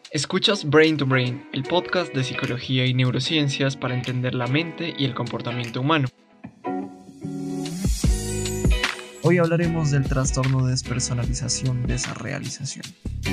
Escuchas Brain to Brain, el podcast de psicología y neurociencias para entender la mente y el comportamiento humano. Hoy hablaremos del trastorno de despersonalización-desrealización.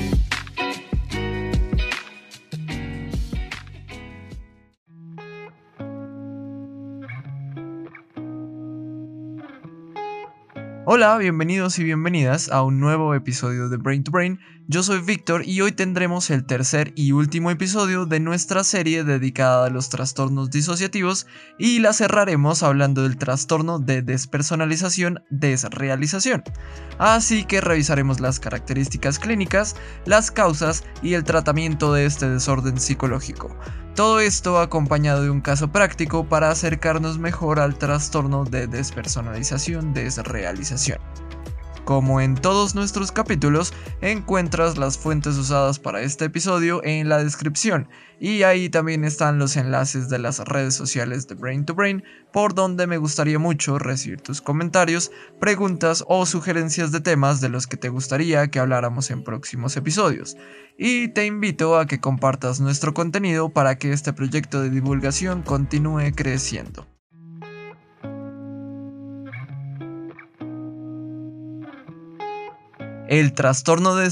Hola, bienvenidos y bienvenidas a un nuevo episodio de Brain to Brain. Yo soy Víctor y hoy tendremos el tercer y último episodio de nuestra serie dedicada a los trastornos disociativos y la cerraremos hablando del trastorno de despersonalización-desrealización. Así que revisaremos las características clínicas, las causas y el tratamiento de este desorden psicológico. Todo esto acompañado de un caso práctico para acercarnos mejor al trastorno de despersonalización-desrealización. Como en todos nuestros capítulos, encuentras las fuentes usadas para este episodio en la descripción y ahí también están los enlaces de las redes sociales de Brain to Brain, por donde me gustaría mucho recibir tus comentarios, preguntas o sugerencias de temas de los que te gustaría que habláramos en próximos episodios. Y te invito a que compartas nuestro contenido para que este proyecto de divulgación continúe creciendo. El trastorno de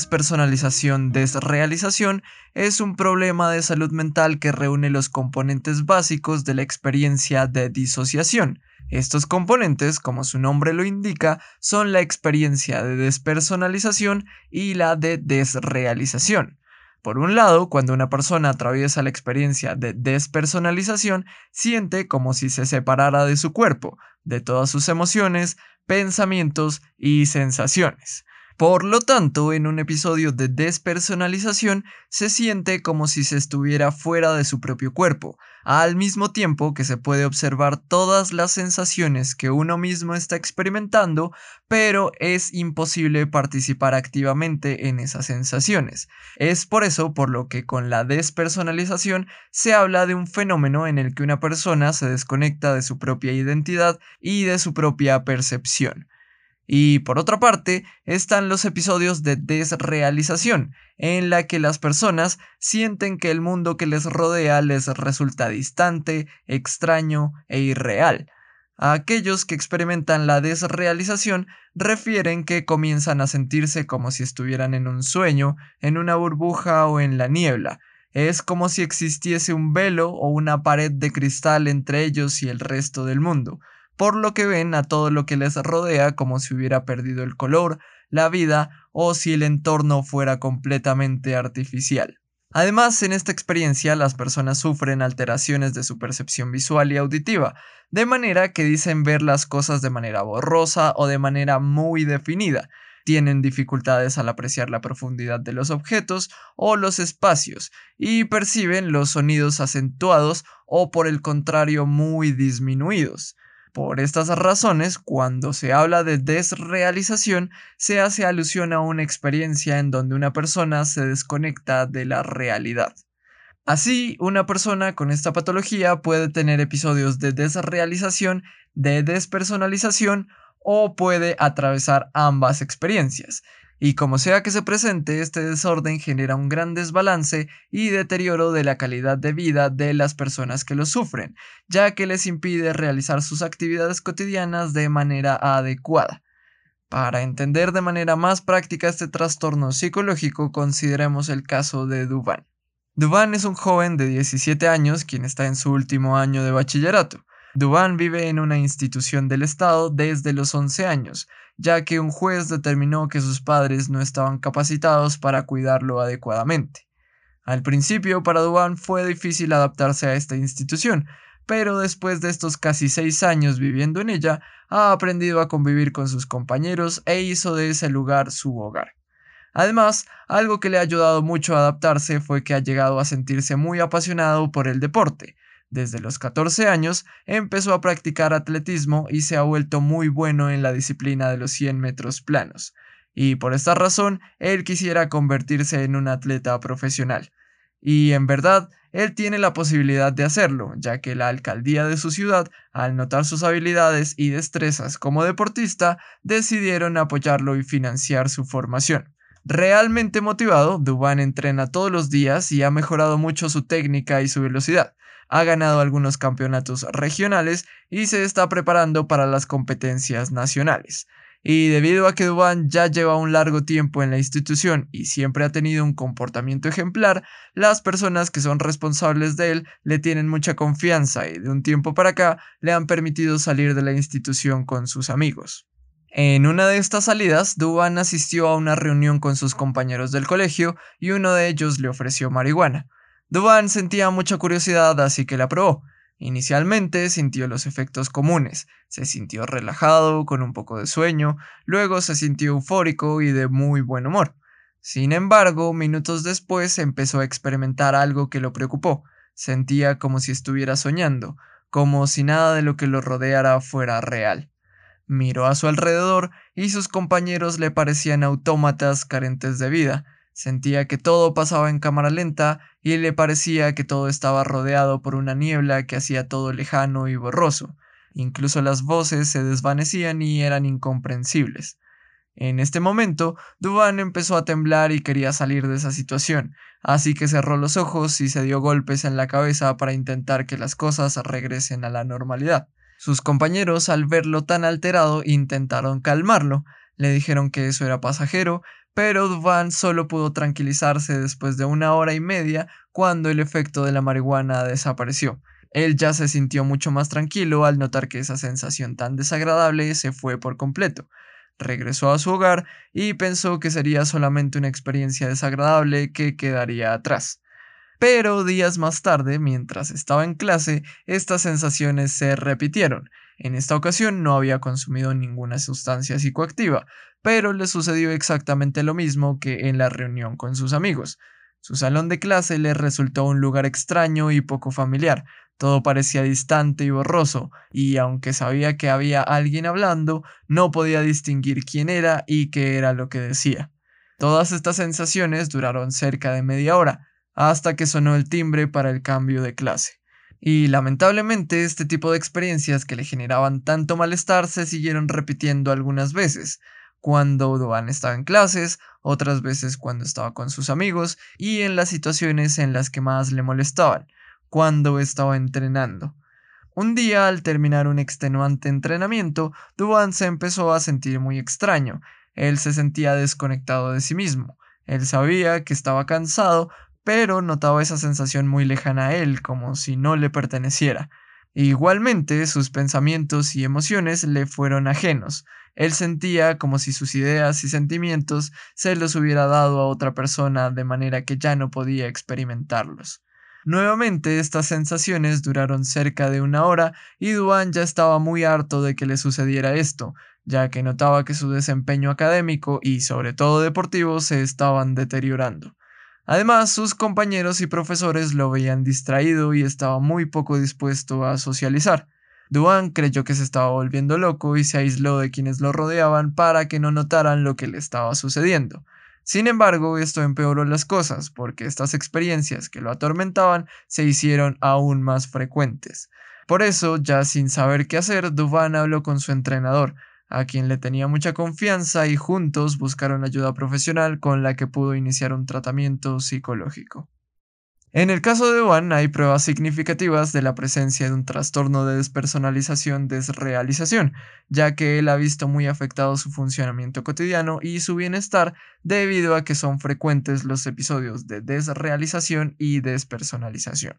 despersonalización-desrealización es un problema de salud mental que reúne los componentes básicos de la experiencia de disociación. Estos componentes, como su nombre lo indica, son la experiencia de despersonalización y la de desrealización. Por un lado, cuando una persona atraviesa la experiencia de despersonalización, siente como si se separara de su cuerpo, de todas sus emociones, pensamientos y sensaciones. Por lo tanto, en un episodio de despersonalización se siente como si se estuviera fuera de su propio cuerpo, al mismo tiempo que se puede observar todas las sensaciones que uno mismo está experimentando, pero es imposible participar activamente en esas sensaciones. Es por eso por lo que con la despersonalización se habla de un fenómeno en el que una persona se desconecta de su propia identidad y de su propia percepción. Y por otra parte, están los episodios de desrealización, en la que las personas sienten que el mundo que les rodea les resulta distante, extraño e irreal. A aquellos que experimentan la desrealización refieren que comienzan a sentirse como si estuvieran en un sueño, en una burbuja o en la niebla. Es como si existiese un velo o una pared de cristal entre ellos y el resto del mundo, por lo que ven a todo lo que les rodea como si hubiera perdido el color, la vida o si el entorno fuera completamente artificial. Además, en esta experiencia las personas sufren alteraciones de su percepción visual y auditiva, de manera que dicen ver las cosas de manera borrosa o de manera muy definida. Tienen dificultades al apreciar la profundidad de los objetos o los espacios y perciben los sonidos acentuados o por el contrario muy disminuidos. Por estas razones, cuando se habla de desrealización, se hace alusión a una experiencia en donde una persona se desconecta de la realidad. Así, una persona con esta patología puede tener episodios de desrealización, de despersonalización o puede atravesar ambas experiencias. Y como sea que se presente, este desorden genera un gran desbalance y deterioro de la calidad de vida de las personas que lo sufren, ya que les impide realizar sus actividades cotidianas de manera adecuada. Para entender de manera más práctica este trastorno psicológico, consideremos el caso de Duván. Duván es un joven de 17 años quien está en su último año de bachillerato. Duván vive en una institución del Estado desde los 11 años, ya que un juez determinó que sus padres no estaban capacitados para cuidarlo adecuadamente. Al principio, para Duván fue difícil adaptarse a esta institución, pero después de estos casi 6 años viviendo en ella, ha aprendido a convivir con sus compañeros e hizo de ese lugar su hogar. Además, algo que le ha ayudado mucho a adaptarse fue que ha llegado a sentirse muy apasionado por el deporte. Desde los 14 años empezó a practicar atletismo y se ha vuelto muy bueno en la disciplina de los 100 metros planos. Y por esta razón, él quisiera convertirse en un atleta profesional. Y en verdad, él tiene la posibilidad de hacerlo, ya que la alcaldía de su ciudad, al notar sus habilidades y destrezas como deportista, decidieron apoyarlo y financiar su formación. Realmente motivado, Duván entrena todos los días y ha mejorado mucho su técnica y su velocidad. Ha ganado algunos campeonatos regionales y se está preparando para las competencias nacionales. Y debido a que Duván ya lleva un largo tiempo en la institución y siempre ha tenido un comportamiento ejemplar, las personas que son responsables de él le tienen mucha confianza y de un tiempo para acá le han permitido salir de la institución con sus amigos. En una de estas salidas, Duván asistió a una reunión con sus compañeros del colegio y uno de ellos le ofreció marihuana. Duván sentía mucha curiosidad, así que la probó. Inicialmente sintió los efectos comunes, se sintió relajado, con un poco de sueño, luego se sintió eufórico y de muy buen humor. Sin embargo, minutos después empezó a experimentar algo que lo preocupó. Sentía como si estuviera soñando, como si nada de lo que lo rodeara fuera real. Miró a su alrededor y sus compañeros le parecían autómatas carentes de vida. Sentía que todo pasaba en cámara lenta y le parecía que todo estaba rodeado por una niebla que hacía todo lejano y borroso. Incluso las voces se desvanecían y eran incomprensibles. En este momento, Duván empezó a temblar y quería salir de esa situación, así que cerró los ojos y se dio golpes en la cabeza para intentar que las cosas regresen a la normalidad. Sus compañeros, al verlo tan alterado, intentaron calmarlo. Le dijeron que eso era pasajero, pero Duván solo pudo tranquilizarse después de 1 hora y media cuando el efecto de la marihuana desapareció. Él ya se sintió mucho más tranquilo al notar que esa sensación tan desagradable se fue por completo. Regresó a su hogar y pensó que sería solamente una experiencia desagradable que quedaría atrás. Pero días más tarde, mientras estaba en clase, estas sensaciones se repitieron. En esta ocasión no había consumido ninguna sustancia psicoactiva, pero le sucedió exactamente lo mismo que en la reunión con sus amigos. Su salón de clase le resultó un lugar extraño y poco familiar. Todo parecía distante y borroso, y aunque sabía que había alguien hablando, no podía distinguir quién era y qué era lo que decía. Todas estas sensaciones duraron cerca de media hora hasta que sonó el timbre para el cambio de clase. Y lamentablemente este tipo de experiencias que le generaban tanto malestar se siguieron repitiendo algunas veces, cuando Duván estaba en clases, otras veces cuando estaba con sus amigos y en las situaciones en las que más le molestaban, cuando estaba entrenando. Un día, al terminar un extenuante entrenamiento, Duván se empezó a sentir muy extraño. Él se sentía desconectado de sí mismo. Él sabía que estaba cansado, pero notaba esa sensación muy lejana a él, como si no le perteneciera. Igualmente, sus pensamientos y emociones le fueron ajenos. Él sentía como si sus ideas y sentimientos se los hubiera dado a otra persona de manera que ya no podía experimentarlos. Nuevamente estas sensaciones duraron cerca de 1 hora y Duván ya estaba muy harto de que le sucediera esto, ya que notaba que su desempeño académico y sobre todo deportivo se estaban deteriorando. Además, sus compañeros y profesores lo veían distraído y estaba muy poco dispuesto a socializar. Duván creyó que se estaba volviendo loco y se aisló de quienes lo rodeaban para que no notaran lo que le estaba sucediendo. Sin embargo, esto empeoró las cosas porque estas experiencias que lo atormentaban se hicieron aún más frecuentes. Por eso, ya sin saber qué hacer, Duván habló con su entrenador, a quien le tenía mucha confianza, y juntos buscaron ayuda profesional con la que pudo iniciar un tratamiento psicológico. En el caso de Duván hay pruebas significativas de la presencia de un trastorno de despersonalización-desrealización, ya que él ha visto muy afectado su funcionamiento cotidiano y su bienestar debido a que son frecuentes los episodios de desrealización y despersonalización.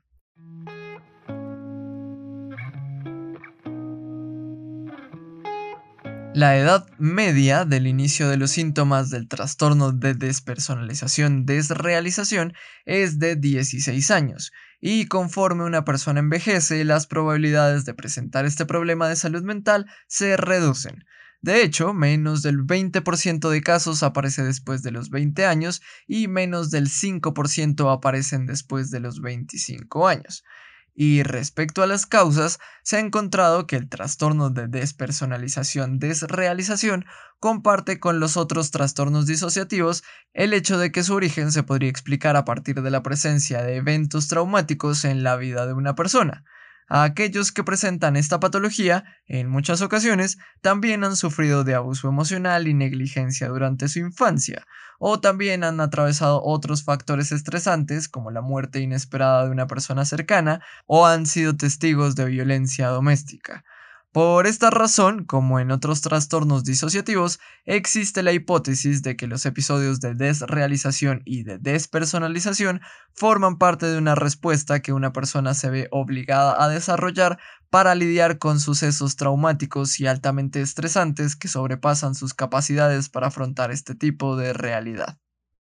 La edad media del inicio de los síntomas del trastorno de despersonalización-desrealización es de 16 años, y conforme una persona envejece, las probabilidades de presentar este problema de salud mental se reducen. De hecho, menos del 20% de casos aparece después de los 20 años y menos del 5% aparecen después de los 25 años. Y respecto a las causas, se ha encontrado que el trastorno de despersonalización-desrealización comparte con los otros trastornos disociativos el hecho de que su origen se podría explicar a partir de la presencia de eventos traumáticos en la vida de una persona. Aquellos que presentan esta patología, en muchas ocasiones, también han sufrido de abuso emocional y negligencia durante su infancia, o también han atravesado otros factores estresantes como la muerte inesperada de una persona cercana o han sido testigos de violencia doméstica. Por esta razón, como en otros trastornos disociativos, existe la hipótesis de que los episodios de desrealización y de despersonalización forman parte de una respuesta que una persona se ve obligada a desarrollar para lidiar con sucesos traumáticos y altamente estresantes que sobrepasan sus capacidades para afrontar este tipo de realidad.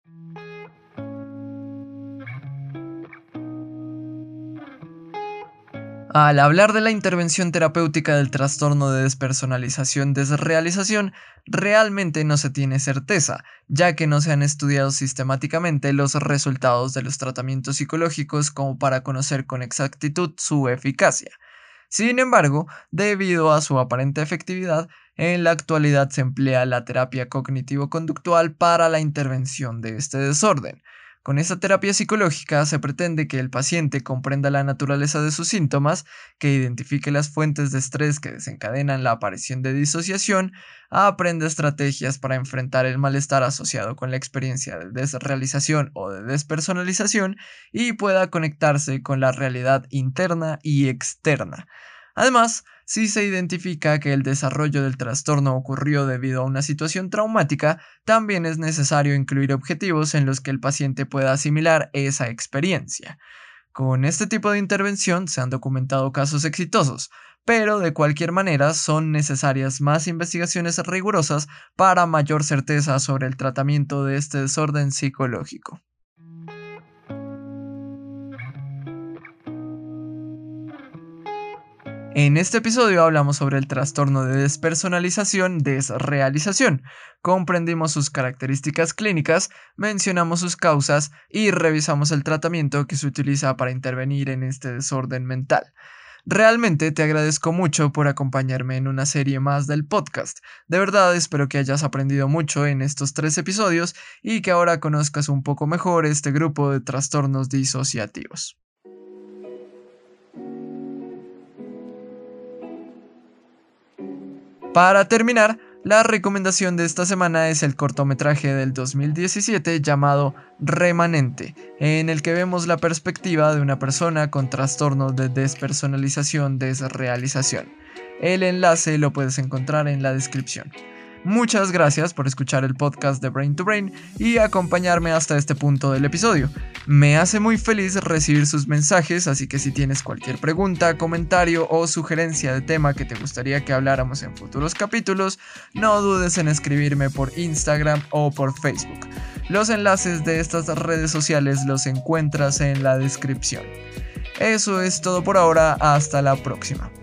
Al hablar de la intervención terapéutica del trastorno de despersonalización-desrealización, realmente no se tiene certeza, ya que no se han estudiado sistemáticamente los resultados de los tratamientos psicológicos como para conocer con exactitud su eficacia. Sin embargo, debido a su aparente efectividad, en la actualidad se emplea la terapia cognitivo-conductual para la intervención de este desorden. Con esta terapia psicológica se pretende que el paciente comprenda la naturaleza de sus síntomas, que identifique las fuentes de estrés que desencadenan la aparición de disociación, aprenda estrategias para enfrentar el malestar asociado con la experiencia de desrealización o de despersonalización y pueda conectarse con la realidad interna y externa. Además, si se identifica que el desarrollo del trastorno ocurrió debido a una situación traumática, también es necesario incluir objetivos en los que el paciente pueda asimilar esa experiencia. Con este tipo de intervención se han documentado casos exitosos, pero de cualquier manera son necesarias más investigaciones rigurosas para mayor certeza sobre el tratamiento de este desorden psicológico. En este episodio hablamos sobre el trastorno de despersonalización-desrealización. Comprendimos sus características clínicas, mencionamos sus causas y revisamos el tratamiento que se utiliza para intervenir en este desorden mental. Realmente te agradezco mucho por acompañarme en una serie más del podcast. De verdad espero que hayas aprendido mucho en estos 3 episodios y que ahora conozcas un poco mejor este grupo de trastornos disociativos. Para terminar, la recomendación de esta semana es el cortometraje del 2017 llamado Remanente, en el que vemos la perspectiva de una persona con trastorno de despersonalización-desrealización. El enlace lo puedes encontrar en la descripción. Muchas gracias por escuchar el podcast de Brain to Brain y acompañarme hasta este punto del episodio. Me hace muy feliz recibir sus mensajes, así que si tienes cualquier pregunta, comentario o sugerencia de tema que te gustaría que habláramos en futuros capítulos, no dudes en escribirme por Instagram o por Facebook. Los enlaces de estas redes sociales los encuentras en la descripción. Eso es todo por ahora, hasta la próxima.